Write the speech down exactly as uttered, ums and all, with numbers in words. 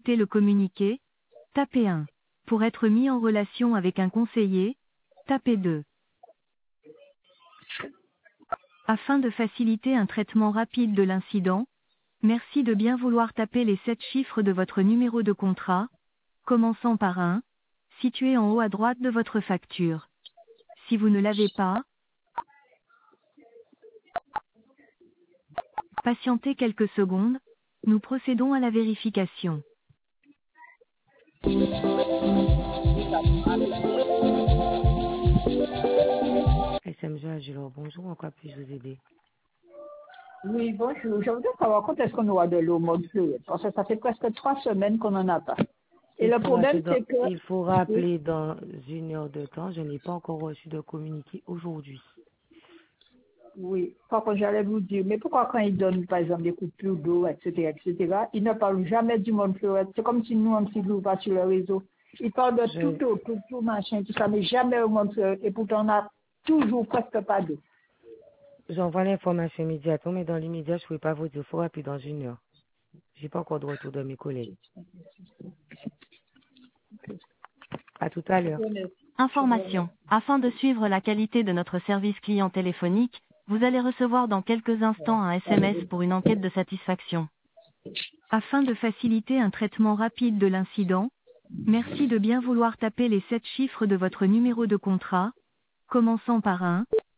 écouter le communiqué, tapez un. Pour être mis en relation avec un conseiller, tapez deux. Afin de faciliter un traitement rapide de l'incident, merci de bien vouloir taper les sept chiffres de votre numéro de contrat, commençant par un, situé en haut à droite de votre facture. Si vous ne l'avez pas, patientez quelques secondes, nous procédons à la vérification. S M G Agilor, bonjour, en quoi puis-je vous aider? Oui, bonjour. Je voudrais savoir quand est-ce qu'on aura de l'eau mode fluide, parce que ça fait presque trois semaines qu'on n'en a pas. Et Il le faut problème, rappeler dans, c'est que... il faut rappeler dans une heure de temps. Je n'ai pas encore reçu de communiqué aujourd'hui. Oui, par contre, j'allais vous dire, mais pourquoi quand ils donnent, par exemple, des coupures d'eau, et cetera, et cetera, ils ne parlent jamais du monde fluide. C'est comme si nous, on ne s'y pas sur le réseau. Ils parlent de Je, tout eau, tout, tout machin, tout ça, mais jamais au monde fluide. Et pourtant, on n'a toujours presque pas d'eau. j'envoie l'information immédiatement, mais dans l'immédiat, je ne pouvais pas vous dire. Il faut rappeler dans une heure. J'ai pas encore de retour de mes collègues. À tout à l'heure. Information. Afin de suivre la qualité de notre service client téléphonique, vous allez recevoir dans quelques instants un S M S pour une enquête de satisfaction. Afin de faciliter un traitement rapide de l'incident, merci de bien vouloir taper les sept chiffres de votre numéro de contrat, commençant par un,